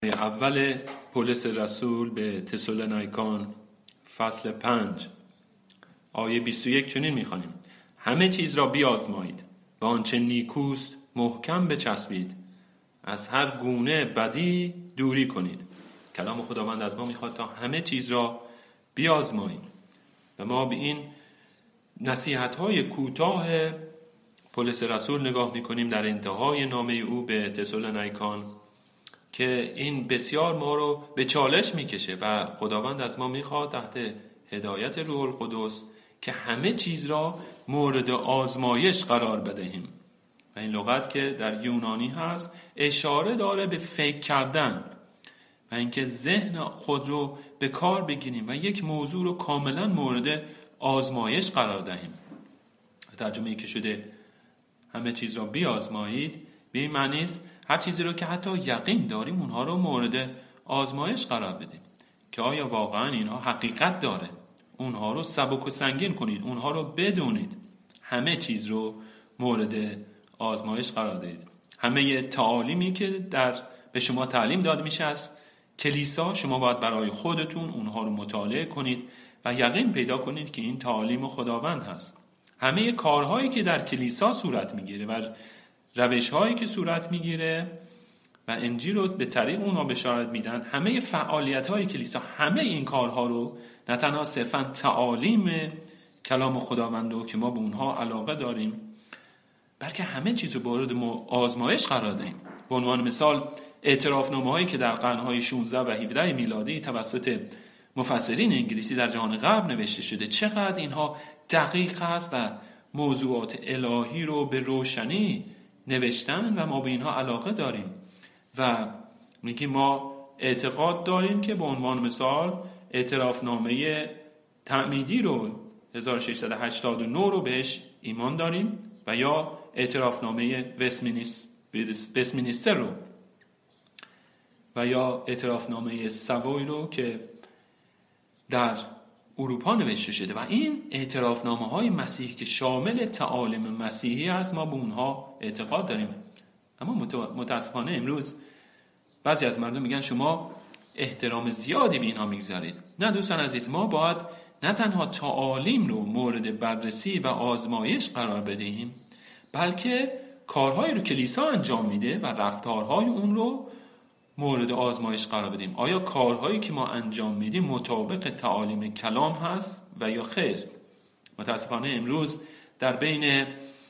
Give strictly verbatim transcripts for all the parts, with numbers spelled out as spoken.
اول پولس رسول به تسالونیکان فصل پنج آیه بیست و یک چنین می‌خوانیم: همه چیز را بیازمایید و آنچه نیکوست محکم بچسبید، از هر گونه بدی دوری کنید. کلام خداوند از ما میخواد تا همه چیز را بیازماییم و ما به این نصیحت‌های کوتاه پولس رسول نگاه می‌کنیم در انتهای نامه او به تسالونیکان که این بسیار ما رو به چالش میکشه و خداوند از ما میخواد تحت هدایت روح القدس که همه چیز را مورد آزمایش قرار بدهیم. و این لغت که در یونانی هست اشاره داره به فکر کردن و اینکه ذهن خود رو به کار بگیریم و یک موضوع رو کاملا مورد آزمایش قرار دهیم. ترجمه‌ای که شده همه چیز را بیازمایید به این معنی است هر چیزی رو که حتی یقین داریم اونها رو مورد آزمایش قرار بدیم که آیا واقعا اینها حقیقت داره. اونها رو سبک و سنگین کنید، اونها رو بدونید، همه چیز رو مورد آزمایش قرار دهید. همه تعالیمی که در به شما تعلیم داده میشه از کلیسا شما باید برای خودتون اونها رو مطالعه کنید و یقین پیدا کنید که این تعالیم خداوند هست. همه کارهایی که در کلیسا صورت میگیره و روش‌هایی که صورت میگیره و انجیل رو به طریق اونها بشارت میدن، همه فعالیت‌های کلیسا، همه این کارها رو نه تنها صرفاً تعالیم کلام خداوند رو که ما به اونها علاقه داریم، بلکه همه چیز رو مورد آزمایش قرار دهیم. به عنوان مثال اعترافنامه‌هایی که در قرن‌های شانزده و هفده میلادی توسط مفسرین انگلیسی در جهان غرب نوشته شده، چقدر اینها دقیق است و موضوعات الهی رو به روشنی نوشتن و ما به اینها علاقه داریم و میگیم ما اعتقاد داریم که به عنوان مثال اعترافنامه تعمیدی رو هزار و ششصد و هشتاد و نه رو بهش ایمان داریم و یا اعترافنامه وستمینستر رو و یا اعترافنامه سوی رو که در اروپا نوشته شده و این اعترافنامه های مسیحی که شامل تعالیم مسیحی است ما به اونها اعتقاد داریم. اما متاسفانه امروز بعضی از مردم میگن شما احترام زیادی به اینها میگذارید. نه دوستان عزیز، ما باید نه تنها تعالیم رو مورد بررسی و آزمایش قرار بدهیم، بلکه کارهایی رو کلیسا انجام میده و رفتارهای اون رو مورد آزمایش قرار بدیم. آیا کارهایی که ما انجام میدیم مطابق تعالیم کلام هست و یا خیر؟ متاسفانه امروز در بین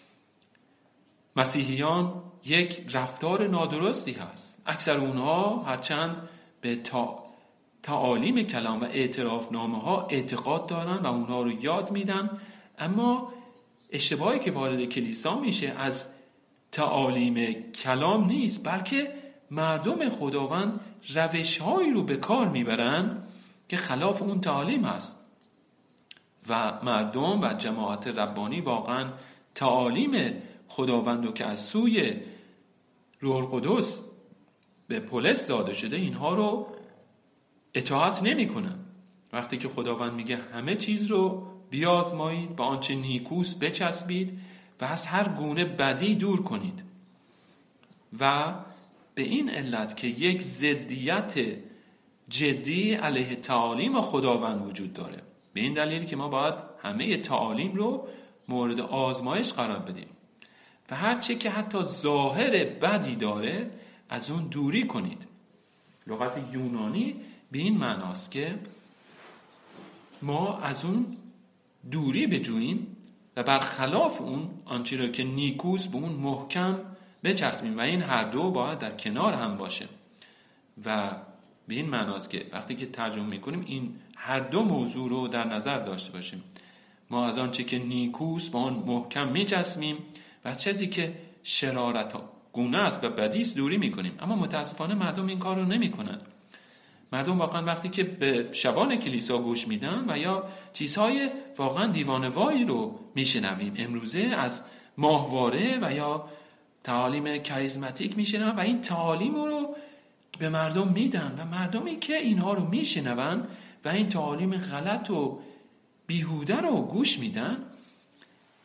مسیحیان یک رفتار نادرستی هست. اکثر اونها هرچند به تعالیم کلام و اعترافنامه ها اعتقاد دارن و اونها رو یاد میدن، اما اشتباهی که وارد کلیسا میشه از تعالیم کلام نیست، بلکه مردم خداوند روش‌هایی رو به کار میبرن که خلاف اون تعالیم هست و مردم و جماعت ربانی واقعا تعالیم خداوند رو که از سوی روح القدس به پولس داده شده اینها رو اطاعت نمی کنن. وقتی که خداوند میگه همه چیز رو بیازمایید با آنچه نیکوست بچسبید و از هر گونه بدی دور کنید و به این علت که یک ضدیت جدی علیه تعالیم خداوند وجود داره، به این دلیل که ما باید همه تعالیم رو مورد آزمایش قرار بدیم و هر چه که حتی ظاهر بدی داره از اون دوری کنید. لغت یونانی به این معناست که ما از اون دوری بجوییم و برخلاف اون آنچه را که نیکوست به اون محکم بچسبیم و این هر دو باید در کنار هم باشه. و به این معناست که وقتی که ترجمه میکنیم این هر دو موضوع رو در نظر داشته باشیم. ما از آنچه که نیکوست با آن محکم میچسبیم و از چیزی که شرارت گونه است و بدی است دوری میکنیم. اما متاسفانه مردم این کار رو نمیکنن. مردم واقعا وقتی که به شبان کلیسا گوش میدن و یا چیزهای واقعا دیوانه‌واری رو میشنویم امروزه از ماهواره و یا تعالیم کاریزماتیک میشنون و این تعالیم رو به مردم میدن و مردمی که اینها رو میشنون و این تعالیم غلط و بیهوده رو گوش میدن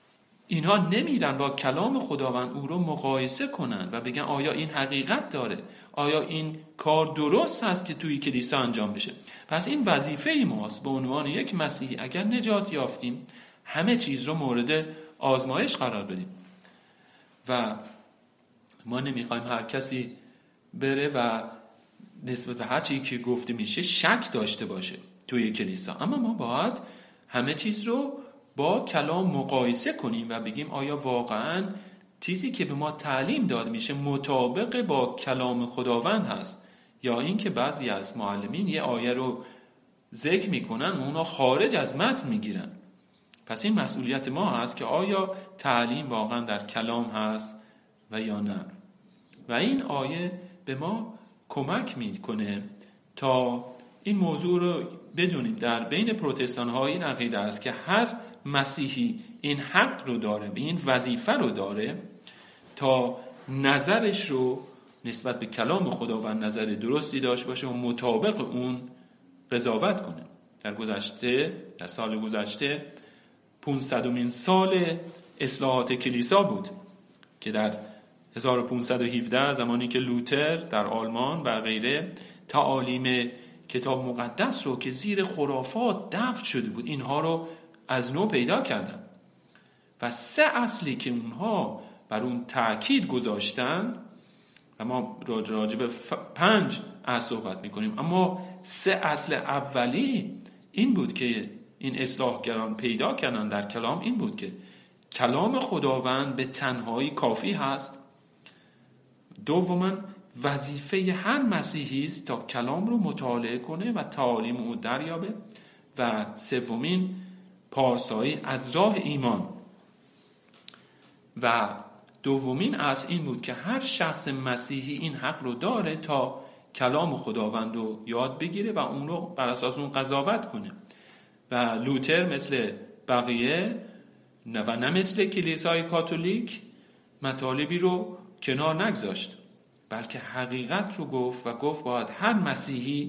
اینها نمیرن با کلام خداوند او رو مقایسه کنن و بگن آیا این حقیقت داره، آیا این کار درست هست که توی کلیسا انجام بشه. پس این وظیفه ای ماست به عنوان یک مسیحی. اگر نجات یافتیم همه چیز رو مورد آزمایش قرار بدیم و ما نمیخوایم هر کسی بره و نسبت به هر چیزی که گفته میشه شک داشته باشه توی کلیسا. اما ما باید همه چیز رو با کلام مقایسه کنیم و بگیم آیا واقعاً چیزی که به ما تعلیم داد میشه مطابق با کلام خداوند هست، یا اینکه بعضی از معلمین یه آیه رو ذکر میکنن و اونا خارج از متن میگیرن. پس این مسئولیت ما هست که آیا تعلیم واقعاً در کلام هست و یا نه. و این آیه به ما کمک میکنه تا این موضوع رو بدونیم. در بین پروتستان ها این عقیده است که هر مسیحی این حق رو داره، این وظیفه رو داره تا نظرش رو نسبت به کلام خداوند نظر درستی داشته باشه و مطابق اون قضاوت کنه. در گذشته، در سال گذشته پانصدمین سال اصلاحات کلیسا بود که در هزار و پانصد و هفده زمانی که لوتر در آلمان و غیره تعالیم کتاب مقدس رو که زیر خرافات دفن شده بود اینها رو از نو پیدا کردن و سه اصلی که اونها بر اون تأکید گذاشتن و ما راجع به پنج اصل صحبت میکنیم، اما سه اصل اولی این بود که این اصلاحگران پیدا کردن در کلام، این بود که کلام خداوند به تنهایی کافی هست. دوما وظیفه هر مسیحی است تا کلام رو مطالعه کنه و تعالیم او دریابه. و سومین پارسایی از راه ایمان. و دومین اصل این بود که هر شخص مسیحی این حق رو داره تا کلام خداوند رو یاد بگیره و اون رو بر اساس اون قضاوت کنه. و لوتر مثل بقیه و نه مثل کلیسای کاتولیک مطالبی رو کنار نگذاشت، بلکه حقیقت رو گفت و گفت باید هر مسیحی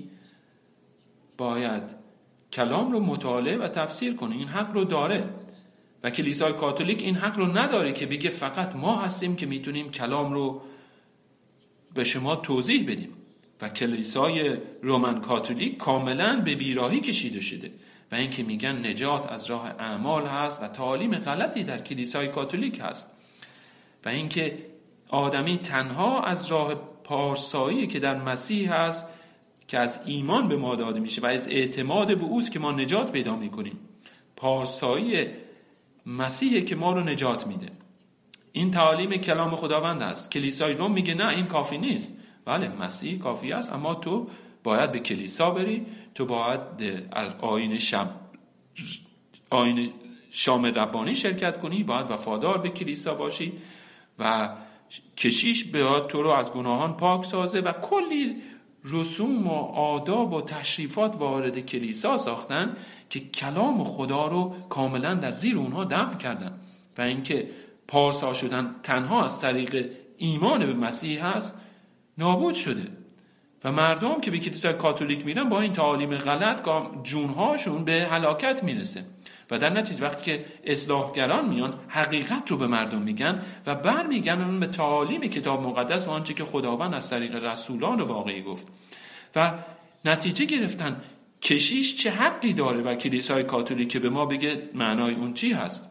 باید کلام رو مطالعه و تفسیر کنه. این حق رو داره و کلیسای کاتولیک این حق رو نداره که بگه فقط ما هستیم که میتونیم کلام رو به شما توضیح بدیم. و کلیسای رومن کاتولیک کاملا به بیراهی کشیده شده و اینکه میگن نجات از راه اعمال هست و تعالیم غلطی در کلیسای کاتولیک هست و اینکه آدمی تنها از راه پارسایی که در مسیح هست که از ایمان به ما داده میشه و از اعتماد به اوست که ما نجات پیدا میکنیم. پارسایی مسیحه که ما رو نجات میده. این تعالیم کلام خداوند است. کلیسای روم میگه نه این کافی نیست. بله مسیح کافی است، اما تو باید به کلیسا بری، تو باید آیین شب آیین شام ربانی شرکت کنی، باید وفادار به کلیسا باشی و کشیش باید تو رو از گناهان پاک سازه و کلی رسوم و آداب و تشریفات وارد کلیسا ساختن که کلام خدا رو کاملا در زیر اونها دفن کردن. و اینکه پارسا شدن تنها از طریق ایمان به مسیح هست نابود شده و مردم که به کلیسای کاتولیک میرن با این تعالیم غلط جونهاشون به هلاکت میرسه. و در نتیجه وقتی که اصلاحگران میان حقیقت رو به مردم میگن و برمیگردن به تعالیم کتاب مقدس و آنچه که خداوند از طریق رسولان واقعی گفت و نتیجه گرفتن کشیش چه حقی داره و کلیسای کاتولیک که به ما بگه معنای اون چی هست.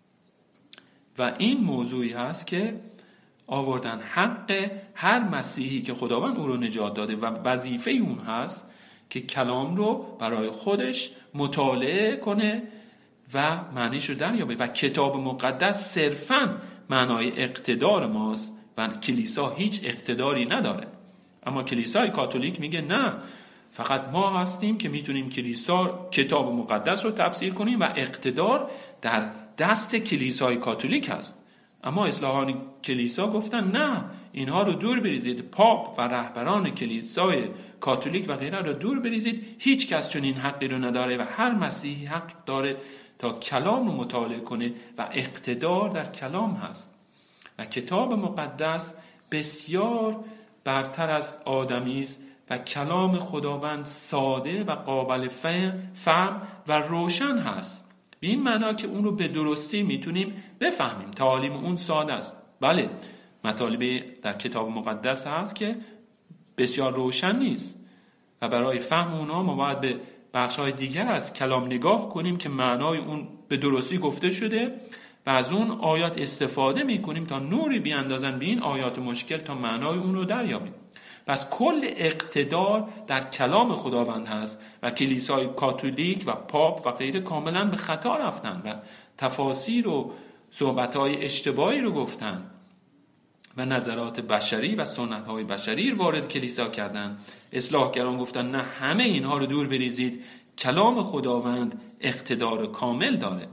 و این موضوعی هست که آوردن حق هر مسیحی که خداوند او رو نجات داده و وظیفه اون هست که کلام رو برای خودش مطالعه کنه و معنیش رو دریابه. و کتاب مقدس صرفاً معنای اقتدار ماست و کلیسا هیچ اقتداری نداره. اما کلیسای کاتولیک میگه نه، فقط ما هستیم که میتونیم کلیسا کتاب مقدس رو تفسیر کنیم و اقتدار در دست کلیسای کاتولیک هست. اما اصلاحان کلیسا گفتن نه، اینها رو دور بریزید، پاپ و رهبران کلیسای کاتولیک و غیره رو دور بریزید. هیچ کس چون این حقی رو نداره و هر مسیحی حق داره تا کلام رو مطالعه کنه و اقتدار در کلام هست. و کتاب مقدس بسیار برتر از آدمی است و کلام خداوند ساده و قابل فهم و روشن هست به این معنا که اون رو به درستی میتونیم بفهمیم. تعالیم اون ساده است. بله مطالبی در کتاب مقدس هست که بسیار روشن نیست و برای فهم اونها ما باید به بخش‌های دیگر از کلام نگاه کنیم که معنای اون به درستی گفته شده و از اون آیات استفاده میکنیم تا نوری بیاندازن به این آیات مشکل تا معنای اون رو دریابیم. پس کل اقتدار در کلام خداوند هست و کلیسای کاتولیک و پاپ و غیره کاملا به خطا رفتن و تفاسیر و صحبت‌های اشتباهی رو گفتن و نظرات بشری و سنت‌های بشری رو وارد کلیسا کردن. اصلاحگران گفتن نه، همه اینها رو دور بریزید، کلام خداوند اقتدار کامل داره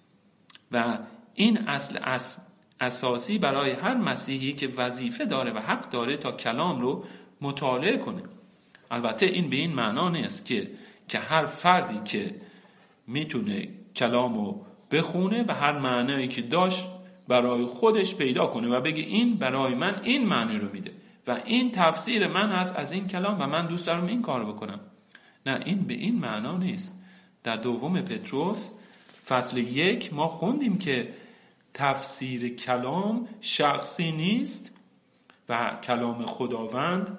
و این اصل اس اساسی برای هر مسیحی که وظیفه داره و حق داره تا کلام رو مطالعه کنه. البته این به این معنا نیست که که هر فردی که میتونه کلام رو بخونه و هر معنایی که داشت برای خودش پیدا کنه و بگه این برای من این معنی رو میده و این تفسیر من هست از این کلام و من دوست دارم این کار بکنم. نه، این به این معنا نیست. در دوم پتروس فصل یک ما خوندیم که تفسیر کلام شخصی نیست و کلام خداوند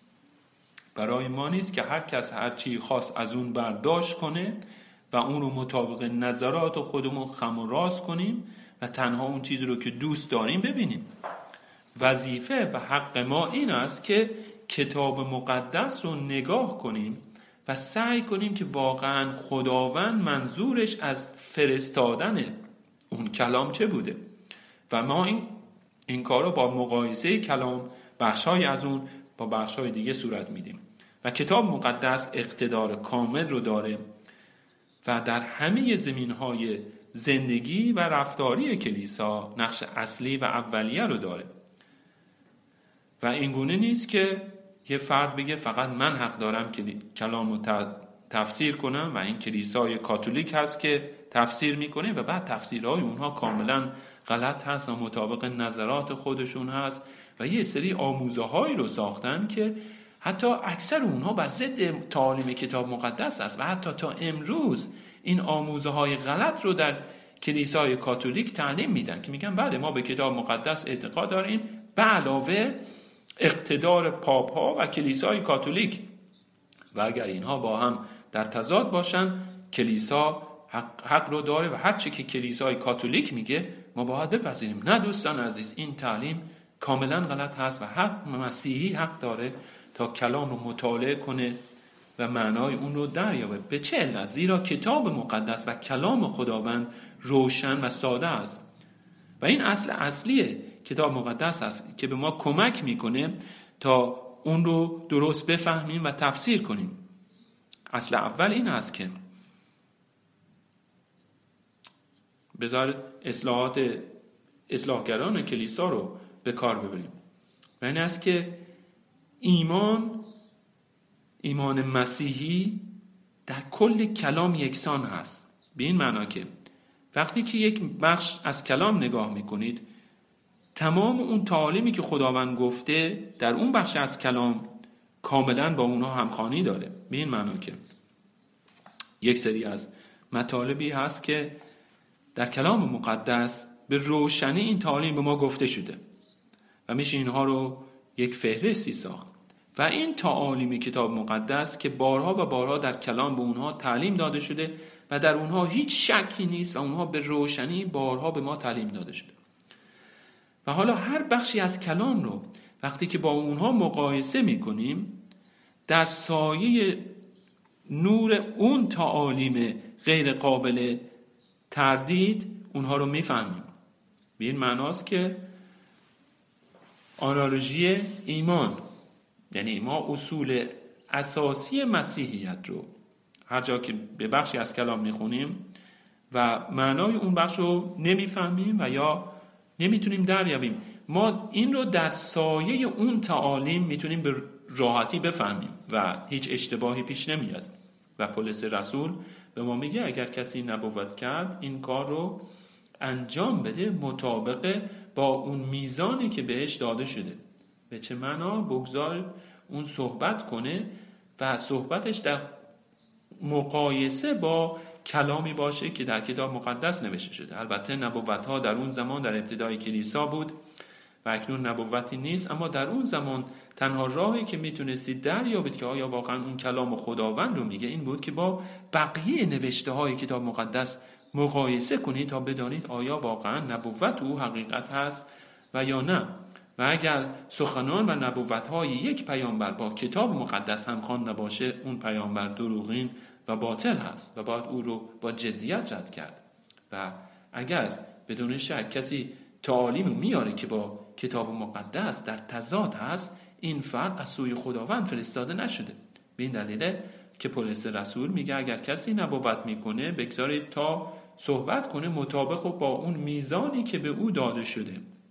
برای ما نیست که هر کس هر چی خواست از اون برداشت کنه و اون رو مطابق نظرات خودمون خم و راست کنیم و تنها اون چیزی رو که دوست داریم ببینیم. وظیفه و حق ما این است که کتاب مقدس رو نگاه کنیم و سعی کنیم که واقعا خداوند منظورش از فرستادن اون کلام چه بوده و ما این این کار رو با مقایسه کلام بخشای از اون با بخشای دیگه صورت میدیم و کتاب مقدس اقتدار کامل رو داره و در همه زمینهای زندگی و رفتاری کلیسا نقش اصلی و اولیه رو داره و این گونه نیست که یه فرد بگه فقط من حق دارم که کلام رو تفسیر کنم و این کلیسای کاتولیک هست که تفسیر میکنه و بعد تفسیرهای اونها کاملا غلط هست و مطابق نظرات خودشون هست و یه سری آموزه هایی رو ساختن که حتی اکثر اونها بر ضد تعالیم کتاب مقدس است و حتی تا امروز این آموزه های غلط رو در کلیسای کاتولیک تعلیم میدن که میگن بله ما به کتاب مقدس اعتقاد داریم به علاوه اقتدار پاپ ها و کلیسای کاتولیک و اگر اینها با هم در تضاد باشن کلیسا حق, حق رو داره و هر چی که کلیسای کاتولیک میگه ما باید بپذیریم. نه دوستان عزیز، این تعلیم کاملا غلط هست و حق مسیحی حق داره تا کلام رو مطالعه کنه و معنای اون رو دریابه. به چه علت؟ زیرا کتاب مقدس و کلام خداوند روشن و ساده است و این اصل اصلی کتاب مقدس است که به ما کمک میکنه تا اون رو درست بفهمیم و تفسیر کنیم. اصل اول این است که بذار اصلاحات اصلاحگران کلیسا رو به کار ببریم و این است که ایمان ایمان مسیحی در کل کلام یکسان هست. به این معنا که وقتی که یک بخش از کلام نگاه میکنید تمام اون تعالیمی که خداوند گفته در اون بخش از کلام کاملا با اونها همخوانی داره. به این معنا که یک سری از مطالبی هست که در کلام مقدس به روشنی این تعالیم به ما گفته شده و میشه اینها رو یک فهرستی ساخت و این تعالیم کتاب مقدس که بارها و بارها در کلام به اونها تعلیم داده شده و در اونها هیچ شکی نیست و اونها به روشنی بارها به ما تعلیم داده شده و حالا هر بخشی از کلام رو وقتی که با اونها مقایسه میکنیم در سایه نور اون تعالیم غیر قابل تردید اونها رو میفهمیم. به این معناست که آنالوژی ایمان، یعنی ما اصول اساسی مسیحیت رو هر جا که به بخشی از کلام میخونیم و معنای اون بخش رو نمیفهمیم و یا نمیتونیم دریابیم، ما این رو در سایه اون تعالیم میتونیم به راحتی بفهمیم و هیچ اشتباهی پیش نمیاد. و پولس رسول به ما میگه اگر کسی نبوت کرد این کار رو انجام بده مطابق با اون میزانی که بهش داده شده. به چه معنا؟ بگذار اون صحبت کنه و صحبتش در مقایسه با کلامی باشه که در کتاب مقدس نوشته شده. البته نبوت‌ها در اون زمان در ابتدای کلیسا بود و اکنون نبوتی نیست، اما در اون زمان تنها راهی که میتونستید دریابید که آیا واقعا اون کلام خداوند رو میگه این بود که با بقیه نوشته های کتاب مقدس مقایسه کنید تا بدانید آیا واقعا نبوت او حقیقت هست و یا نه. و اگر سخنان و نبوت های یک پیامبر با کتاب مقدس همخوان نباشه، اون پیامبر دروغین و باطل هست و باید او رو با جدیت رد کرد. و اگر بدون شک کسی تعالیم میاره که با کتاب مقدس در تضاد هست، این فرد از سوی خداوند فرستاده نشده. به این دلیله که پولس رسول میگه اگر کسی نبوت میکنه بگذارید تا صحبت کنه مطابق با اون میزانی که به او داده شده.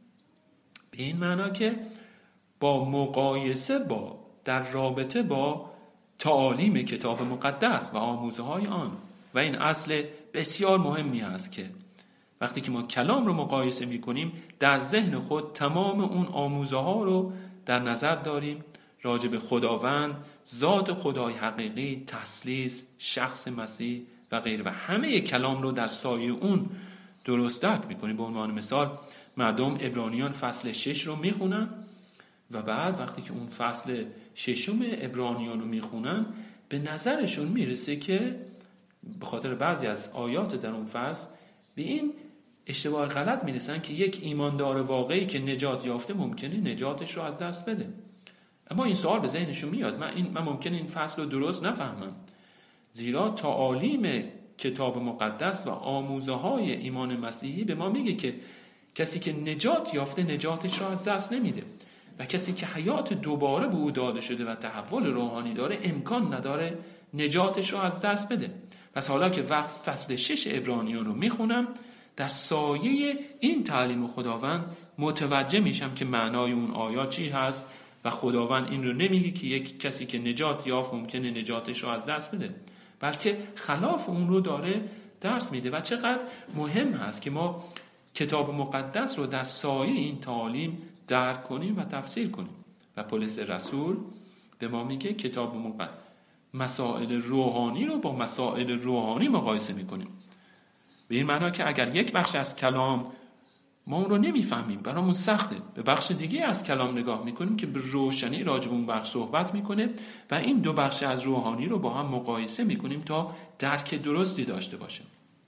به این معنا که با مقایسه با در رابطه با تعالیم کتاب مقدس و آموزه های آن. و این اصل بسیار مهمی هست که وقتی که ما کلام رو مقایسه میکنیم در ذهن خود تمام اون آموزه ها رو در نظر داریم راجع به خداوند، ذات خدای حقیقی، تثلیث، شخص مسیح و غیره و همه کلام رو در سایه اون درست درک میکنیم. به عنوان مثال مردم عبرانیان فصل شش رو میخونن و بعد وقتی که اون فصل ششم عبرانیان رو میخونن به نظرشون میرسه که به خاطر بعضی از آیات در اون فصل به این اشتباه غلط میرسن که یک ایماندار واقعی که نجات یافته ممکنه نجاتش رو از دست بده. اما این سوال به ذهنشون میاد من این من ممکنه این فصل رو درست نفهمم، زیرا تعالیم کتاب مقدس و آموزه های ایمان مسیحی به ما میگه که کسی که نجات یافته نجاتش رو از دست نمیده و کسی که حیات دوباره به او داده شده و تحول روحانی داره امکان نداره نجاتش رو از دست بده. پس حالا که وقت فصل شش عبرانیان رو میخونم در سایه این تعلیم خداوند متوجه میشم که معنای اون آیات چی هست و خداوند این رو نمیگه که یک کسی که نجات یافت ممکنه نجاتش رو از دست بده، بلکه خلاف اون رو داره درس میده. و چقدر مهم هست که ما کتاب مقدس رو در سایه این تعالیم درک کنیم و تفسیر کنیم. و پولس رسول به ما میگه کتاب مقدس مسائل روحانی رو با مسائل روحانی مقایسه میکنیم. به این معنا که اگر یک بخش از کلام ما اون رو نمیفهمیم، برامون سخته، به بخش دیگه از کلام نگاه میکنیم که به روشنی راجع به اون بخش صحبت میکنه و این دو بخش از روحانی رو با هم مقایسه میکنیم تا درک درستی داشته باشیم.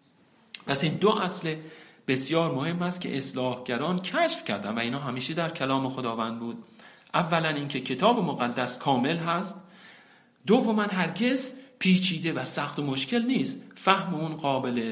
پس این دو اصل بسیار مهم است که اصلاحگران کشف کردن و اینا همیشه در کلام خداوند بود. اولا اینکه کتاب مقدس کامل هست، دوما هرگز پیچیده و سخت و مشکل نیست، فهم اون قابل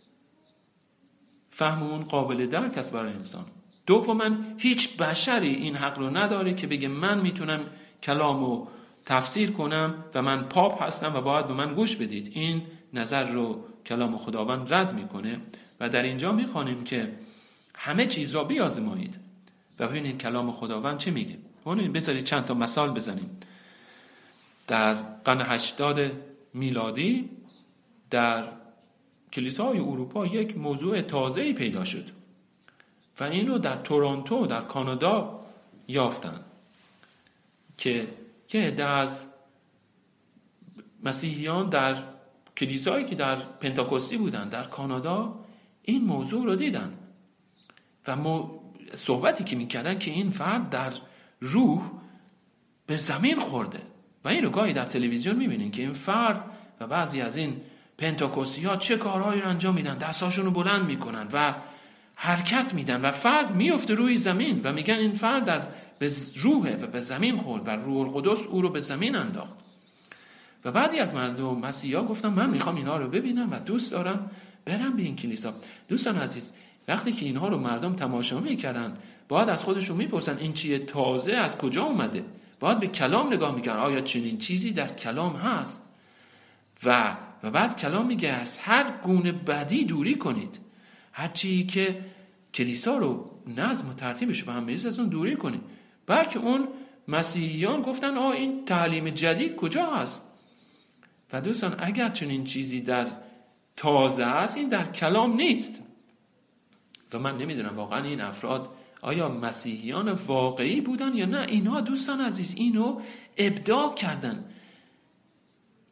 فهم اون قابل درک است برای انسان. دوما هیچ بشری این حق رو نداره که بگه من میتونم کلامو تفسیر کنم و من پاپ هستم و باید به من گوش بدید. این نظر رو کلام خداوند رد میکنه و در اینجا میخوانیم که همه چیز را بیازمایید و ببینید کلام خداوند چه میگه. اون بذارید چند تا مثال بزنیم. در قرن هشتاد میلادی در کلیساهای اروپا یک موضوع تازه‌ای پیدا شد و اینو در تورنتو در کانادا یافتن که که عده از مسیحیان در کلیسایی که در پنتاکوستی بودن در کانادا این موضوع رو دیدن و ما صحبتی که میکردن که این فرد در روح به زمین خورده و این رو گاهی در تلویزیون میبینین که این فرد و بعضی از این پنتاکوستی ها چه کارهایی رو انجام میدن، دستاشون رو بلند میکنن و حرکت میدن و فرد میفته روی زمین و میگن این فرد در به روحه و به زمین خورد و روح القدس او رو به زمین انداخت. و بعضی از مردم مسیحا گفتن من میخوام اینا رو ببینم و دوست دارم برم به این کلیسا. دوستان عزیز، وقتی که اینها رو مردم تماشا میکردن باید از خودشون میپرسن این چیه، تازه از کجا اومده؟ باید به کلام نگاه میکردن آیا چنین چیزی در کلام هست؟ و و بعد کلام میگه از هر گونه بدی دوری کنید، هر چیزی که کلیسا رو نظم و ترتیبش به هم میریزه از اون دوری کنید. بلکه اون مسیحیان گفتن آه این تعلیم جدید کجا هست؟ و دوستان اگر چنین چیزی در تازه است این در کلام نیست. و من نمیدونم واقعا این افراد آیا مسیحیان واقعی بودن یا نه. اینها دوستان عزیز اینو ابداع کردن.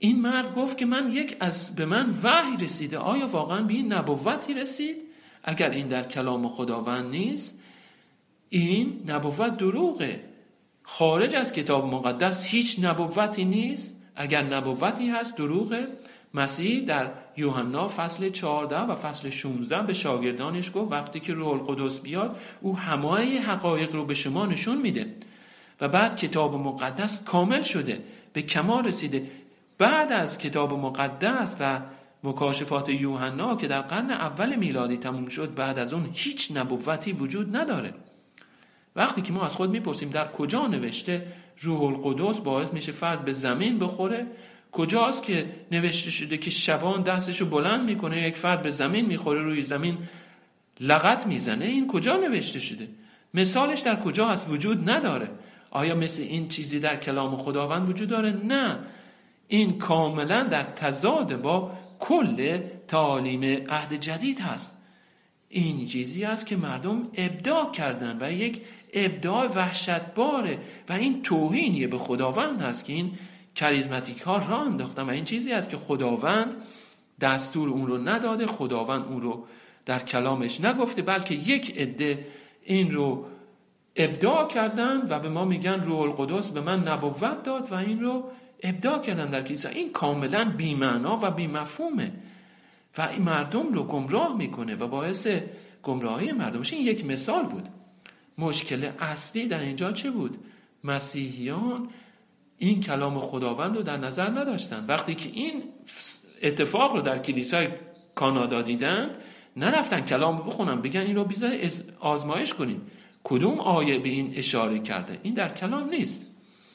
این مرد گفت که من یک از به من وحی رسیده. آیا واقعا به این نبوتی رسید؟ اگر این در کلام خداوند نیست، این نبوت دروغه. خارج از کتاب مقدس هیچ نبوتی نیست. اگر نبوتی هست دروغه. مسیح در یوحنا فصل چهارده و فصل شانزده به شاگردانش گفت وقتی که روح القدس بیاد او همه حقایق رو به شما نشون میده. و بعد کتاب مقدس کامل شده، به کمال رسیده. بعد از کتاب مقدس و مکاشفات یوحنا که در قرن اول میلادی تموم شد، بعد از اون هیچ نبوتی وجود نداره. وقتی که ما از خود میپرسیم در کجا نوشته روح القدس باعث میشه فرد به زمین بخوره، کجاست که نوشته شده که شبان دستشو بلند میکنه یک فرد به زمین میخوره، روی زمین لغت میزنه، این کجا نوشته شده؟ مثالش در کجا هست؟ وجود نداره. آیا مثل این چیزی در کلام خداوند وجود داره؟ نه. این کاملا در تضاد با کل تعالیم عهد جدید هست. این چیزی است که مردم ابداع کردن و یک ابداع وحشتباره و این توهینیه به خداوند هست که این کاریزماتیک ها راه انداختن و این چیزی است که خداوند دستور اون رو نداده، خداوند اون رو در کلامش نگفته، بلکه یک عده این رو ابداع کردن و به ما میگن روح القدس به من نبوت داد و این رو ابداع کردن در کلیسا. این کاملا بی‌معنا و بی‌مفهومه و این مردم رو گمراه میکنه و باعث گمراهی مردم میشه. این یک مثال بود. مشکل اصلی در اینجا چه بود؟ مسیحیان این کلام خداوند رو در نظر نداشتن. وقتی که این اتفاق رو در کلیسای کانادا دیدن، نرفتن کلام رو بخونن بگن این رو بیزای آزمایش کنیم کدوم آیه به این اشاره کرده. این در کلام نیست.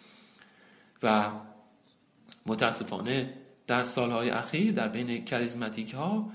و متاسفانه در سالهای اخیر در بین کاریزماتیک ها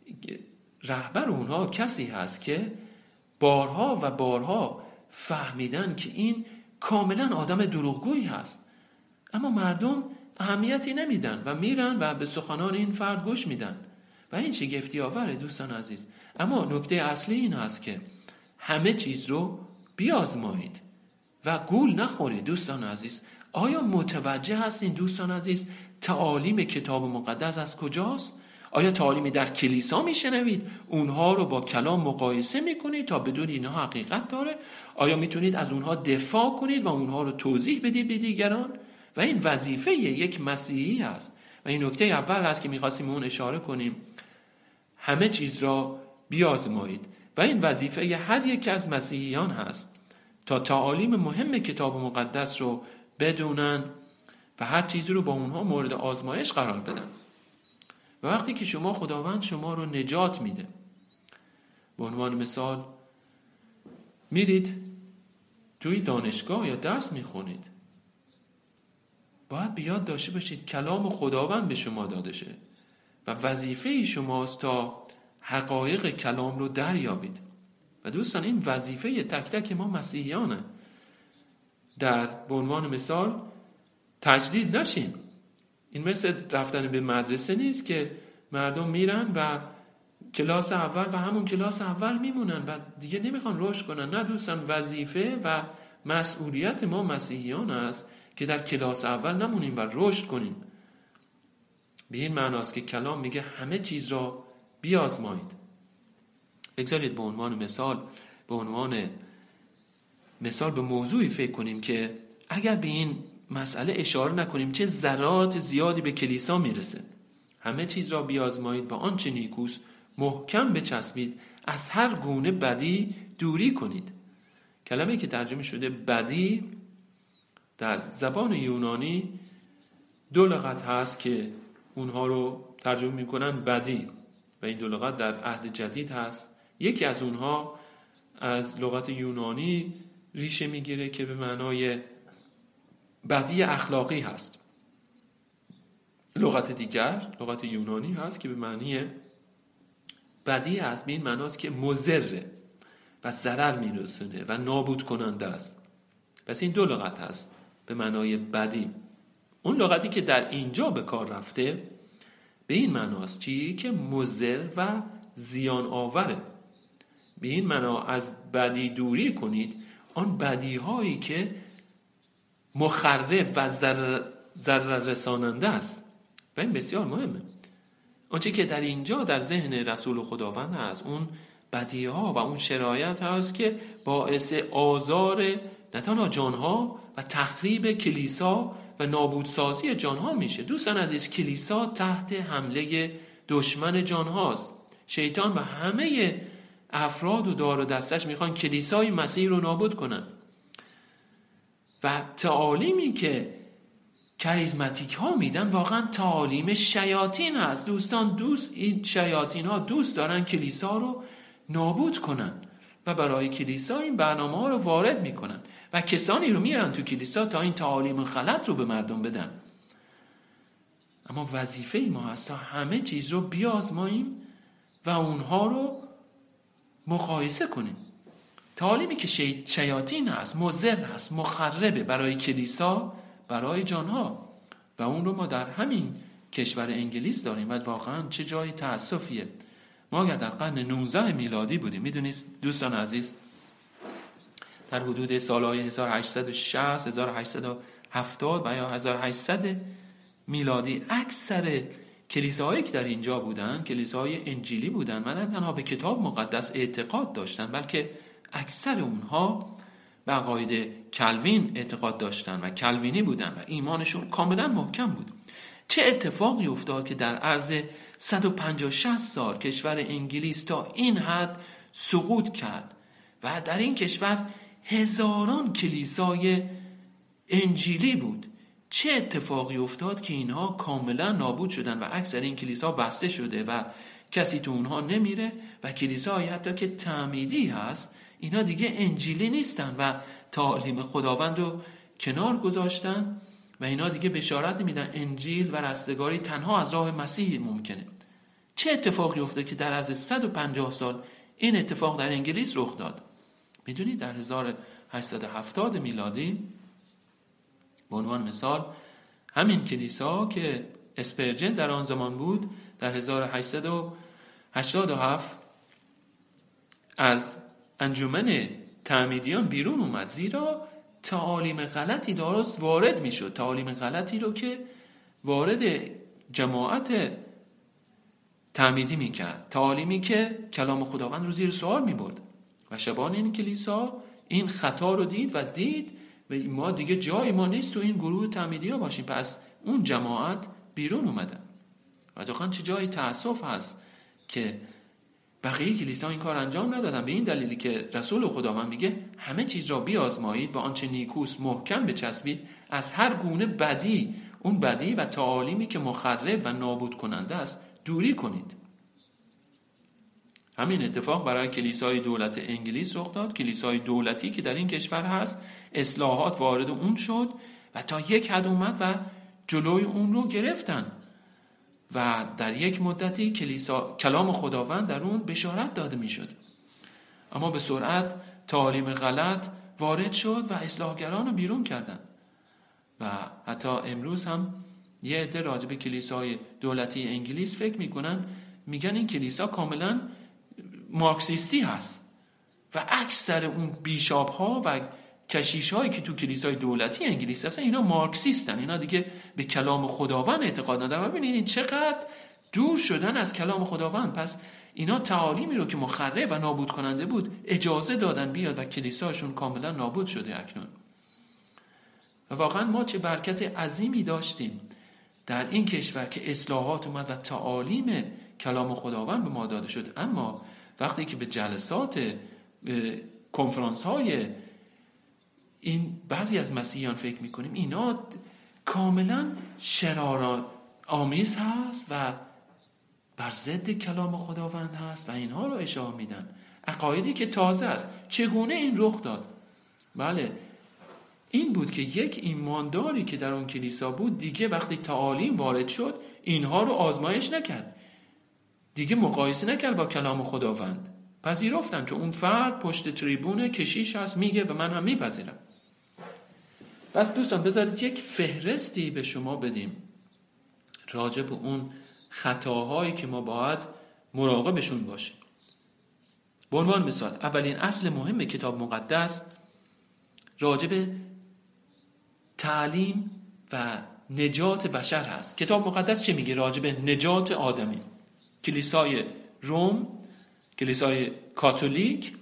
رهبر اونها کسی هست که بارها و بارها فهمیدن که این کاملا آدم دروغگویی هست، اما مردم اهمیتی نمیدن و میرن و به سخنان این فرد گوش میدن و این شگفتی آوره دوستان عزیز. اما نکته اصلی این هست که همه چیز رو بیازمایید و گول نخورید دوستان عزیز. آیا متوجه هستین دوستان عزیز تعالیم کتاب مقدس از کجاست؟ آیا تعالیمی در کلیسا میشنوید اونها رو با کلام مقایسه میکنید تا بدونید اینها حقیقت داره؟ آیا میتونید از اونها دفاع کنید و اونها رو توضیح بدید به دیگران؟ و این وظیفه یک مسیحی هست و این نکته اول هست که میخواستیم اون اشاره کنیم. همه چیز را بیازمایید و این وظیفه هر یک از مسیحیان هست تا تعالیم مهم کتاب مقدس رو بدونن و هر چیزی رو با اونها مورد آزمایش قرار بدن. و وقتی که شما خداوند شما رو نجات میده، به عنوان مثال میرید توی دانشگاه یا درس میخونید، باید بیاد داشته باشید کلام خداوند به شما داده شه و وظیفه شماست تا حقایق کلام رو دریابید. و دوستان این وظیفه تک تک ما مسیحیانه. در به عنوان مثال تجدید نشین. این مثل رفتن به مدرسه نیست که مردم میرن و کلاس اول و همون کلاس اول میمونن و دیگه نمیخوان رشد کنن. نه دوستان، وظیفه و مسئولیت ما مسیحیان است که در کلاس اول نمونیم و رشد کنیم. به این معناست که کلام میگه همه چیز را بیازمایید. بگذارید به عنوان مثال به عنوان مثال به موضوعی فکر کنیم که اگر به این مسئله اشاره نکنیم چه ضررات زیادی به کلیسا میرسه. همه چیز را بیازمایید، با آنچه نیکوست محکم بچسبید، از هر گونه بدی دوری کنید. کلمه که ترجمه شده بدی در زبان یونانی دو لغت هست که اونها رو ترجمه میکنن بدی و این دو لغت در عهد جدید هست. یکی از اونها از لغت یونانی ریشه میگیره که به معنای بدی اخلاقی هست. لغت دیگر لغت یونانی هست که به معنی بدی هست، به این معناست که مضره و ضرر میرسونه و نابود کننده است. پس این دو لغت هست به معنای بدی. اون لغتی که در اینجا به کار رفته به این معناست چی؟ که مضر و زیان آوره. به این معنا از بدی دوری کنید، آن بدی هایی که مخرب و ضرر رساننده است. و این بسیار مهمه. آنچه که در اینجا در ذهن رسول خداوند هست، اون بدیه ها و اون شرایط هست که باعث آزار نه تنها جانها و تخریب کلیسا و نابودسازی جانها میشه. دوستان عزیز، کلیسا تحت حمله دشمن جانهاست. شیطان و همه افراد و دار و دستش میخوان کلیسای مسیح رو نابود کنن و تعالیمی که کاریزماتیک ها میدن واقعا تعالیم شیاطین هست. دوستان، دوست این شیاطین ها دوست دارن کلیسا رو نابود کنن و برای کلیسا این برنامه ها رو وارد میکنن و کسانی رو میارن تو کلیسا تا این تعالیم غلط رو به مردم بدن. اما وظیفه ما هست تا همه چیز رو بیازماییم و اونها رو مقایسه کنیم. تعالیمی که شی... شیاطین هست، مضر هست، مخربه برای کلیسا، برای جانها، و اون رو ما در همین کشور انگلیس داریم و واقعا چه جای تأسفیه. ما اگر در قرن نوزده میلادی بودیم، میدونید دوستان عزیز، در حدود سالهای هزار و هشتصد و شصت، هزار و هشتصد و هفتاد و یا هزار و هشتصد میلادی اکثر کلیساهایی که در اینجا بودن کلیساهای انجیلی بودن و نه تنها به کتاب مقدس اعتقاد داشتن، بلکه اکثر اونها به عقاید کلوین اعتقاد داشتن و کلوینی بودن و ایمانشون کاملا محکم بود. چه اتفاقی افتاد که در عرض صد و پنجاه شصت سال کشور انگلیس تا این حد سقوط کرد و در این کشور هزاران کلیسای انجیلی بود؟ چه اتفاقی افتاد که اینها کاملا نابود شدن و اکثر این کلیسا بسته شده و کسی تو اونها نمیره و کلیساهایی حتی که تعمیدی هست اینا دیگه انجیلی نیستن و تعالیم خداوند رو کنار گذاشتن و اینا دیگه بشارت نمیدن انجیل و رستگاری تنها از راه مسیح ممکنه. چه اتفاقی افتاد که در عرض صد و پنجاه سال این اتفاق در انگلیس رخ داد؟ میدونید در هزار و هشتصد و هفتاد میلادی به عنوان مثال همین کلیسا که اسپرجن در آن زمان بود در هزار و هشتصد و هشتاد و هفت از انجمن تعمیدیان بیرون اومد، زیرا تعالیم غلطی درست وارد میشد، تعالیم غلطی رو که وارد جماعت تعمیدی میکرد، تعالیمی که کلام خداوند رو زیر سوال میبرد و شبان این کلیسا این خطا رو دید و دید و ما دیگه جای ما نیست تو این گروه تعمیدی ها باشیم، پس اون جماعت بیرون اومدن. و واقعا چه جای تأسف هست که بقیه کلیسا این کار انجام ندادن، به این دلیلی که رسول خداوند میگه همه چیز را بیازمایید، با آنچه نیکوست محکم بچسبید، از هر گونه بدی، اون بدی و تعالیمی که مخرب و نابود کننده است دوری کنید. همین اتفاق برای کلیسای دولت انگلیس رخ داد. کلیسای دولتی که در این کشور هست اصلاحات وارد اون شد و تا یک حد اومد و جلوی اون رو گرفتن و در یک مدتی کلیسا کلام خداوند در اون بشارت داده می شد. اما به سرعت تعالیم غلط وارد شد و اصلاحگران رو بیرون کردن و حتی امروز هم یه عده راجع به کلیسای دولتی انگلیس فکر میکنن، میگن این کلیسا کاملا مارکسیستی هست و اکثر اون بیشاپ ها و کشیش هایی که تو کلیسای دولتی انگلیس هستن اینا مارکسیستن، اینا دیگه به کلام خداوند اعتقاد ندارن. ببینید چقدر دور شدن از کلام خداوند. پس اینا تعالیمی رو که مخرب و نابود کننده بود اجازه دادن بیاد و کلیساشون کاملا نابود شده اکنون. و واقعا ما چه برکت عظیمی داشتیم در این کشور که اصلاحات اومد و تعالیم کلام خداوند به ما داده شد. اما وقتی که به جلسات کنفرانس های این بعضی از مسیحیان فکر میکنیم اینا کاملا شرار آمیز هست و بر ضد کلام خداوند هست و اینها رو اشاره میدن، عقایدی که تازه است. چگونه این رخ داد؟ بله این بود که یک ایمانداری که در اون کلیسا بود دیگه وقتی تعالیم وارد شد اینها رو آزمایش نکرد، دیگه مقایسه نکرد با کلام خداوند، پذیرفتن که اون فرد پشت تریبون کشیش هست میگه و من هم میپذیرم. پس دوستان بذارید یک فهرستی به شما بدیم راجع به اون خطاهایی که ما باید مراقبشون باشیم. به عنوان مثال اولین اصل مهم کتاب مقدس راجع به تعلیم و نجات بشر هست. کتاب مقدس چه میگه راجع به نجات آدمی؟ کلیسای روم، کلیسای کاتولیک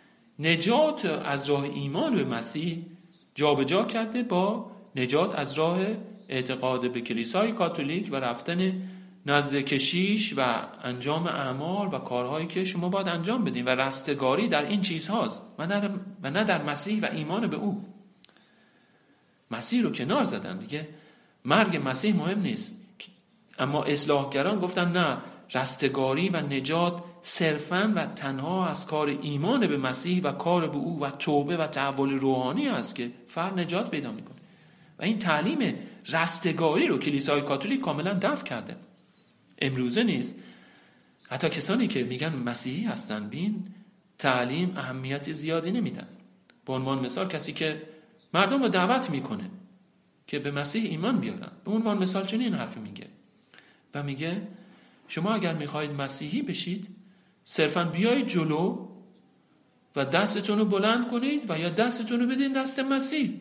نجات از راه ایمان به مسیح جابجا کرده با نجات از راه اعتقاد به کلیسای کاتولیک و رفتن نزد کشیش و انجام اعمال و کارهایی که شما باید انجام بدین و رستگاری در این چیزهاست و نه و نه در مسیح و ایمان به او. مسیح رو کنار زدن دیگه، مرگ مسیح مهم نیست. اما اصلاحگران گفتن نه، رستگاری و نجات صرفاً و تنها از کار ایمان به مسیح و کار به او و توبه و تحول روحانی است که فرد نجات پیدا میکنه. و این تعلیم رستگاری رو کلیسای کاتولیک کاملا دفع کرده. امروزه نیست حتی کسانی که میگن مسیحی هستن بین تعلیم اهمیت زیادی نمیدن. به عنوان مثال کسی که مردم رو دعوت میکنه که به مسیح ایمان بیارن، به عنوان مثال چنین حرفی میگه و میگه شما اگر میخواید مسیحی بشید صرفاً بیایید جلو و دستتون رو بلند کنید و یا دستتون رو بدین دست مسیح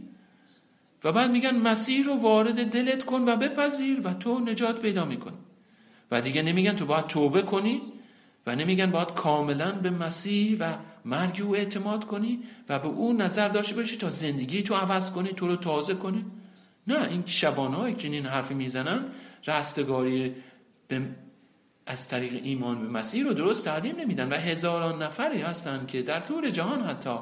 و بعد میگن مسیح رو وارد دلت کن و بپذیر و تو نجات پیدا میکنی. و دیگه نمیگن تو باید توبه کنی و نمیگن باید کاملا به مسیح و مرگ او اعتماد کنی و به او نظر داشته باشی تا زندگی تو عوض کنی، تو رو تازه کنی. نه، این شبانهایی که این حرفی میزنن رستگاری به از طریق ایمان به مسیح رو درست تعلیم نمیدن و هزاران نفری هستن که در طول جهان حتی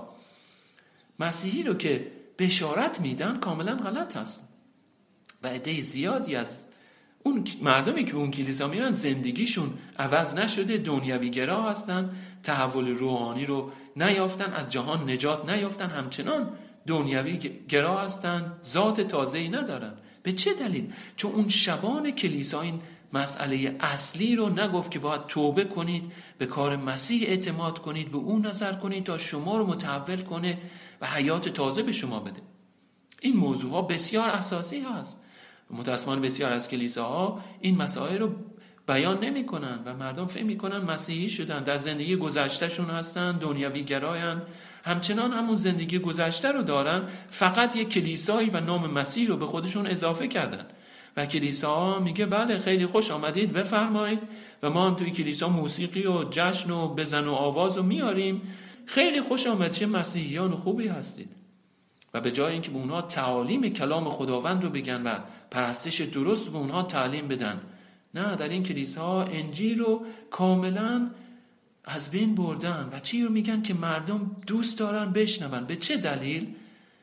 مسیحی رو که بشارت میدن کاملا غلط هست و عده زیادی از اون مردمی که اون کلیسا میرن زندگیشون عوض نشده، دنیوی گرا هستن، تحول روحانی رو نیافتن، از جهان نجات نیافتن، همچنان دنیوی گرا هستن، ذات تازه‌ای ندارن. به چه دلیل؟ چون اون شبان کلیسا این مسئله اصلی رو نگفت که باید توبه کنید، به کار مسیح اعتماد کنید، به اون نظر کنید تا شما رو متحول کنه و حیات تازه به شما بده. این موضوع ها بسیار اساسی هست. متأسفانه بسیار از کلیساها این مسائل رو بیان نمی کنن و مردم فکر می کنن مسیحی شدن، در زندگی گذشتهشون هستن، دنیوی گراین، همچنان همون زندگی گذشته رو دارن، فقط یک کلیسایی و نام مسیح رو به خودشون اضافه کردن و کلیسا میگه بله خیلی خوش آمدید بفرمایید و ما هم توی کلیسا موسیقی و جشن و بزن و آواز رو میاریم، خیلی خوش آمد، چه مسیحیان خوبی هستید. و به جای اینکه به اونها تعالیم کلام خداوند رو بگن و پرستش درست به اونها تعلیم بدن، نه، در این کلیساها انجیل رو کاملا از بین بردن و چی رو میگن که مردم دوست دارن بشنون. به چه دلیل؟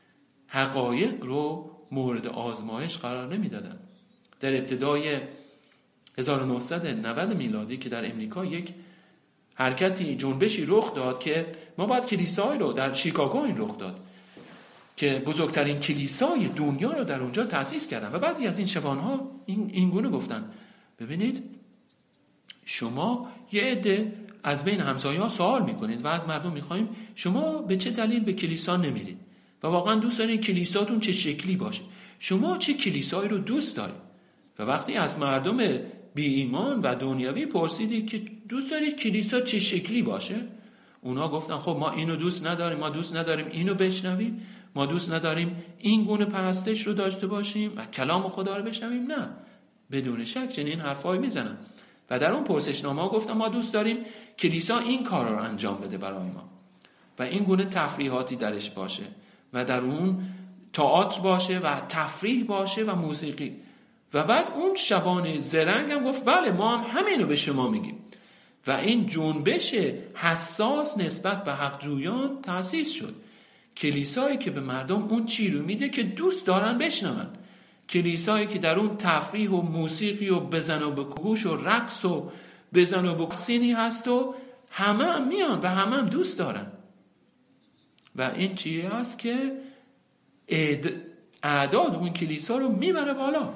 حقایق رو مورد آزمایش قرار نمیدادن. در ابتدای هزار و نهصد و نود میلادی که در امریکا یک حرکتی جنبشی رخ داد که ما باید کلیسای رو در شیکاگو این رخ داد که بزرگترین کلیسای دنیا رو در اونجا تأسیس کردن و بعضی از این شبانها این, این گونه گفتن ببینید شما یه عده از بین همسایه ها سوال میکنید و از مردم میخوایم شما به چه دلیل به کلیسا نمیرید و واقعا دوست دارید کلیساتون چه شکلی باشه، شما چه کلیسایی رو دوست دارید. و وقتی از مردم بی ایمان و دنیوی پرسیدید که دوست دارید کلیسا چه شکلی باشه، اونا گفتن خب ما اینو دوست نداریم، ما دوست نداریم اینو بشنویم، ما دوست نداریم این گونه پرستش رو داشته باشیم و کلام خدا رو بشنویم. نه، بدون شک چنین حرفایی میزنن و در اون پرسشنامه ها گفتن ما دوست داریم کلیسا این کارا رو انجام بده برای ما و این گونه تفریحاتی درش باشه و در اون تئاتر باشه و تفریح باشه و موسیقی. و بعد اون شبان زرنگ هم گفت بله ما هم همینو به شما میگیم و این جنبش حساس نسبت به حق جویان تأسیس شد. کلیسایی که به مردم اون چی رو میده که دوست دارن بشنون، کلیسایی که در اون تفریح و موسیقی و بزن و بگوش و رقص و بزن و بکسینی هست و همه هم میان و همه هم دوست دارن. و این چی هست که اعداد اون کلیسا رو میبره بالا.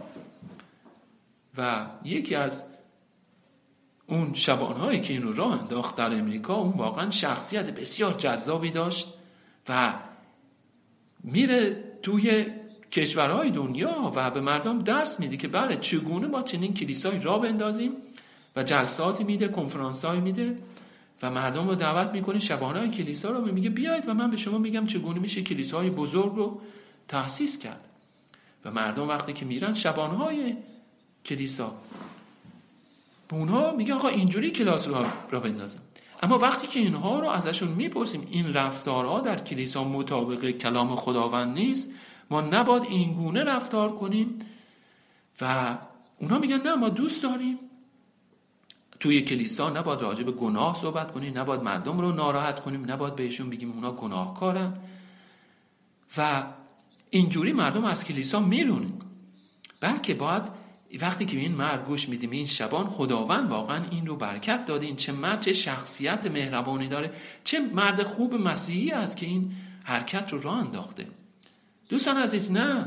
و یکی از اون شبانهایی که اینو راه انداخت در امریکا، اون واقعا شخصیت بسیار جذابی داشت و میره توی کشورهای دنیا و به مردم درس میده که بله چگونه با چنین کلیسایی راه بندازیم و جلساتی میده، کنفرانسایی میده و مردم رو دعوت میکنه شبانه‌های کلیسا رو، میگه بیایید و من به شما میگم چگونه میشه کلیساهای بزرگ رو تأسیس کرد. و مردم وقتی که میرن شبانهای کلیسا به اونها میگه آقا اینجوری کلاس رو را بندازن. اما وقتی که اینها رو ازشون میپرسیم این رفتارها در کلیسا مطابق کلام خداوند نیست، ما نباید این گونه رفتار کنیم، و اونها میگن نه ما دوست داریم. توی کلیسا نباید راجع به گناه صحبت کنیم، نباید مردم رو ناراحت کنیم، نباید بهشون بگیم اونا گناهکارن، و اینجوری مردم از کلیسا میرونن. بلکه باید وقتی که این مرد گوش میدیم این شبان خداوند واقعا این رو برکت داده، این چه مرد، چه شخصیت مهربانی داره، چه مرد خوب مسیحی است که این حرکت رو راه انداخته. دوستان عزیز، نه،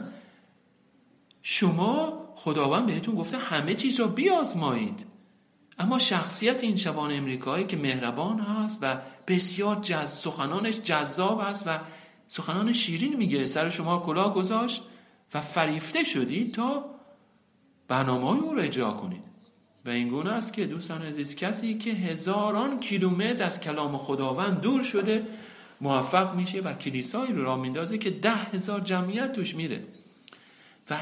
شما خداوند بهتون گفته همه چیز رو بیازمایید، اما شخصیت این شبان امریکایی که مهربان هست و بسیار جز... سخنانش جذاب است و سخنان شیرین میگه، سر شما کلاه گذاشت و فریفته شدید تا برنامه‌های او رو اجرا کنید. و این گونه است که دوستان عزیز کسی که هزاران کیلومتر از کلام خداوند دور شده موفق میشه و کلیسایی رو راه میندازه که ده هزار جمعیت توش میره و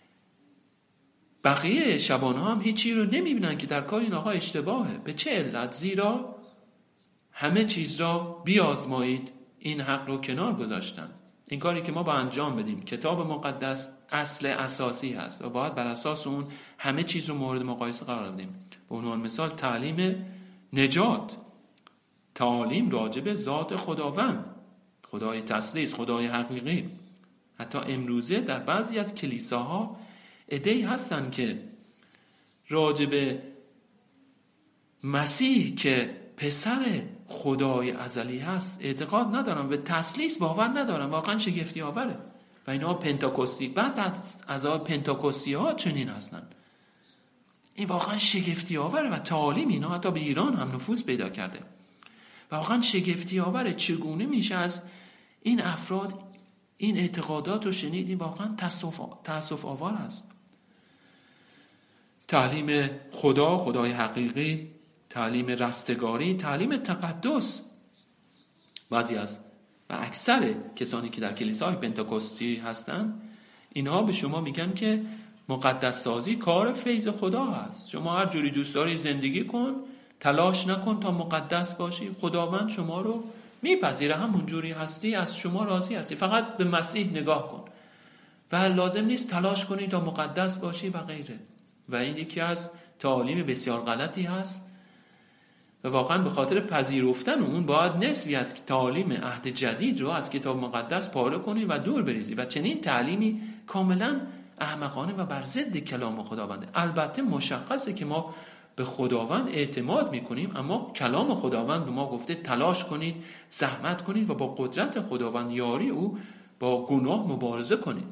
بقیه شبان‌ها هم هیچی رو نمیبینن که در کار این آقا اشتباهه. به چه علت؟ زیرا همه چیز را بیازمایید این حق رو کنار گذاشتن. این کاری که ما با انجام بدیم، کتاب مقدس اصل اساسی هست و باید بر اساس اون همه چیز رو مورد مقایسه قرار بدیم. به عنوان مثال تعلیم نجات، تعلیم راجع به ذات خداوند، خدای تثلیث، خدای حقیقی. حتی امروزه در بعضی از کلیساها عده‌ای هستن که راجع به مسیح که پسر خدای ازلی هست اعتقاد ندارن، به تثلیث باور ندارن. واقعا شگفتی آوره. و اینا پنتاکوستی، بعد از پنتاکوستی ها چنین هستن. این واقعا شگفتی آوره و تعالیم اینا حتی به ایران هم نفوذ پیدا کرده. واقعا شگفتی آوره چگونه میشه از این افراد این اعتقادات رو شنید. این واقعا تأسف تأسف آور است. تعلیم خدا، خدای حقیقی، تعلیم رستگاری، تعلیم تقدس. بعضی از و اکثر کسانی که در کلیساهای پنتاکوستی هستن اینها به شما میگن که مقدس سازی کار فیض خدا هست. شما هر جوری دوست داری زندگی کن، تلاش نکن تا مقدس باشی، خداوند شما رو میپذیره همون جوری هستی، از شما راضی هستی، فقط به مسیح نگاه کن و لازم نیست تلاش کنی تا مقدس باشی و غیره. و این یکی از تعالیم بسیار غلطی هست و واقعا به خاطر پذیرفتن اون باید نسبی از تعالیم عهد جدید رو از کتاب مقدس پاره کنی و دور بریزی و چنین تعلیمی کاملا احمقانه و بر ضد کلام خداونده. البته مشخصه که ما به خداوند اعتماد میکنیم، اما کلام خداوند به ما گفته تلاش کنید، زحمت کنید و با قدرت خداوند یاری او با گناه مبارزه کنید.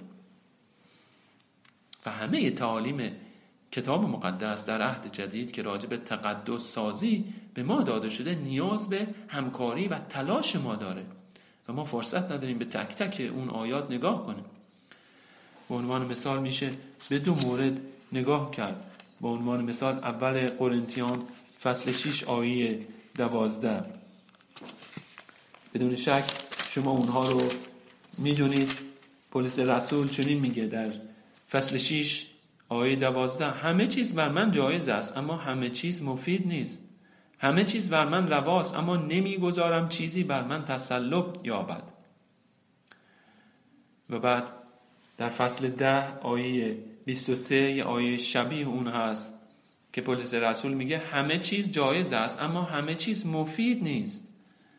و همه تعالیم کتاب مقدس در عهد جدید که راجع به تقدس سازی به ما داده شده نیاز به همکاری و تلاش ما داره و ما فرصت نداریم به تک تک اون آیات نگاه کنیم. به عنوان مثال میشه به دو مورد نگاه کرد. به عنوان مثال اول قرنتیان فصل شش آیه دوازده. بدون شک شما اونها رو میدونید. پولس رسول چنین میگه در فصل شش آیه دوازده: همه چیز بر من جایز است اما همه چیز مفید نیست. همه چیز بر من رواست اما نمیگذارم چیزی بر من تسلط یابد. و بعد در فصل ده آیه بیست و سه یه آیه شبیه اون هست که پولس رسول میگه همه چیز جایز است اما همه چیز مفید نیست.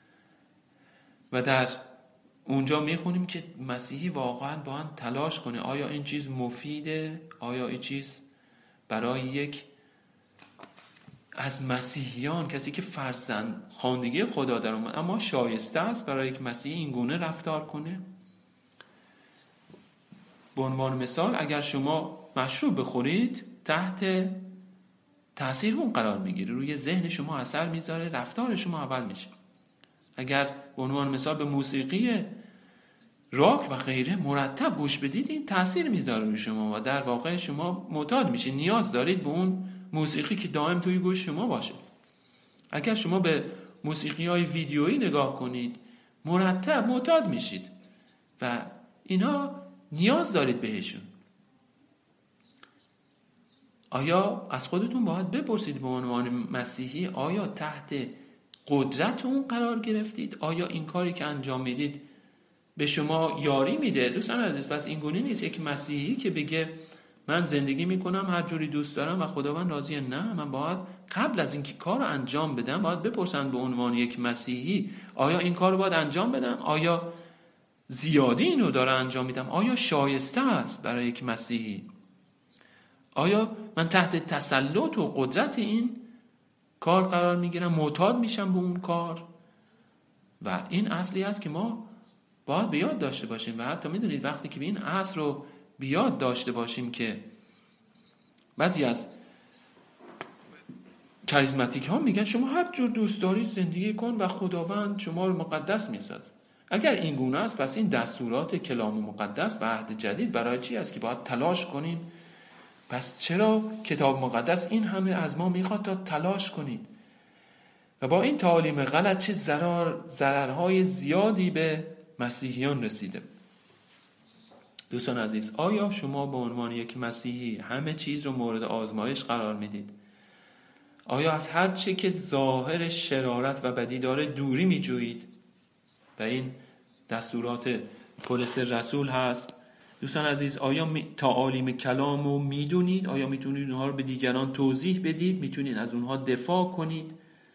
و در اونجا میخونیم که مسیحی واقعا باید تلاش کنه آیا این چیز مفیده، آیا این چیز برای یک از مسیحیان، کسی که فرزند خواندگی خدا در اومد، اما شایسته است برای یک مسیحی این گونه رفتار کنه. به عنوان مثال اگر شما مشروب بخورید تحت تأثیر اون قرار میگیره، روی ذهن شما اثر میذاره، رفتار شما اول میشه. اگر به عنوان مثال به موسیقی راک و غیره مرتب گوش بدید این تأثیر میذاره روی شما و در واقع شما معتاد میشید. نیاز دارید به اون موسیقی که دائم توی گوش شما باشه. اگر شما به موسیقی های ویدیویی نگاه کنید مرتب معتاد میشید و اینا نیاز دارید بهشون. آیا از خودتون باید بپرسید به عنوان مسیحی آیا تحت قدرت اون قرار گرفتید؟ آیا این کاری که انجام میدید به شما یاری میده؟ دوستان عزیز، پس این گونه نیست یک مسیحی که بگه من زندگی میکنم هر جوری دوست دارم و خداوند راضیه. نه، من باید قبل از اینکه کار رو انجام بدم باید بپرسم به عنوان یک مسیحی آیا این کار رو باید انجام بدم؟ آیا زیادی اینو داره انجام میدم؟ آیا شایسته است برای یک مسیحی؟ آیا من تحت تسلط و قدرت این کار قرار میگیرم، معتاد میشم به اون کار؟ و این اصلی است که ما باید به یاد داشته باشیم. و حتی میدونید وقتی که به این اصل رو به یاد داشته باشیم که بعضی از کاریزماتیک ها میگن شما هر جور دوست داری زندگی کن و خداوند شما رو مقدس میسازه. اگر این گونه است پس این دستورات کلام مقدس و عهد جدید برای چی است که باید تلاش کنیم؟ پس چرا کتاب مقدس این همه از ما میخواد تا تلاش کنید؟ و با این تعالیم غلط چه ضرر ضررهای زیادی به مسیحیان رسیده. دوستان عزیز، آیا شما به عنوان یک مسیحی همه چیز رو مورد آزمایش قرار میدید؟ آیا از هر چه که ظاهر شرارت و بدی داره دوری میجویید؟ و این دستورات پولس رسول هست. دوستان عزیز، آیا تعالیم کلام رو میدونید؟ آیا میتونید اونها رو به دیگران توضیح بدید؟ میتونید از اونها دفاع کنید؟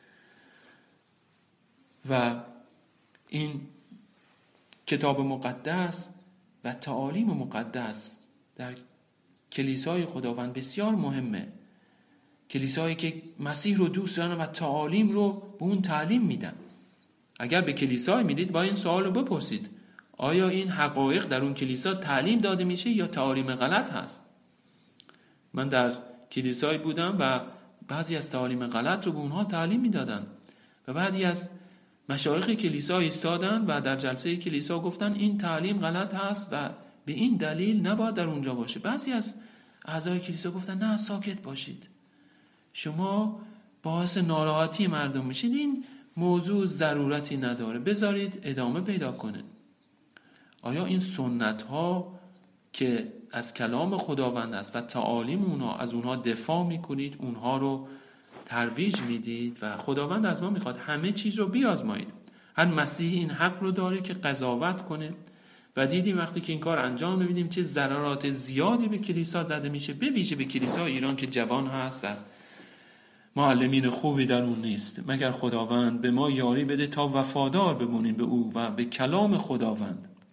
و این کتاب مقدس و تعالیم مقدس در کلیسای خداوند بسیار مهمه. کلیسایی که مسیح رو دوست دارن و تعالیم رو به اون تعلیم میدن. اگر به کلیسای میدید با این سوال رو بپرسید آیا این حقایق در اون کلیسا تعلیم داده میشه یا تعالیم غلط هست؟ من در کلیسایی بودم و بعضی از تعالیم غلط رو به اونها تعلیم میدادن و بعضی از مشایخ کلیسا ایستادن و در جلسه کلیسا گفتن این تعلیم غلط هست و به این دلیل نباید در اونجا باشه. بعضی از اعضای کلیسا گفتن نه، ساکت باشید، شما باعث ناراحتی مردم میشید، این موضوع ضرورتی نداره، بذارید ادامه پیدا کنه. آیا این سنت ها که از کلام خداوند است و تعالیم اونها از اونها دفاع میکنید، اونها رو ترویج میدید؟ و خداوند از ما میخواد همه چیز رو بیازمایید. هر مسیحی این حق رو داره که قضاوت کنه و دیدیم وقتی که این کار انجام نمیدیم چه ضررات زیادی به کلیسا زده میشه، به ویژه به کلیسا ایران که جوان هست و معلمین خوبی در اون نیست. مگر خداوند به ما یاری بده تا وفادار بمونیم به او و به کلام خداوند.